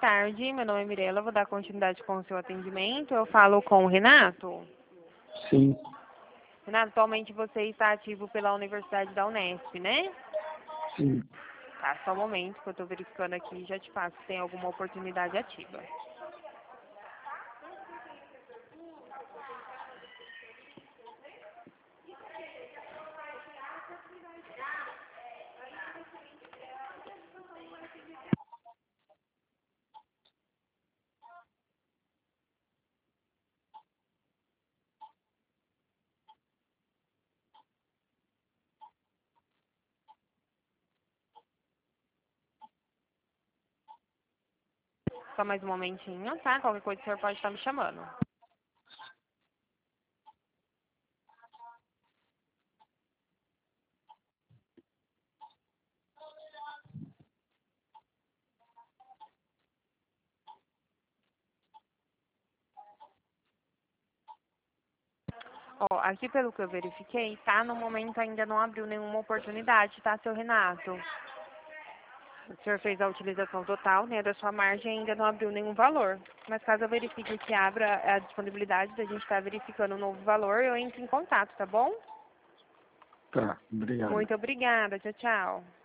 tarde, meu nome é Mirela, vou dar continuidade com o seu atendimento. Eu falo com o Renato. Sim, Renato, atualmente você está ativo pela Universidade da Unesp, né? sim. Tá, só um momento que eu estou verificando aqui e já te passo se tem alguma oportunidade ativa. Só mais um momentinho, tá? Qualquer coisa o senhor pode estar me chamando. Ó, aqui pelo que eu verifiquei, tá? No momento ainda não abriu nenhuma oportunidade, tá, seu Renato? O senhor fez a utilização total, né, da sua margem e ainda não abriu nenhum valor. Mas caso eu verifique que abra a disponibilidade da gente estar verificando um novo valor, eu entro em contato, tá bom? Tá, obrigado. Muito obrigada. Tchau, tchau.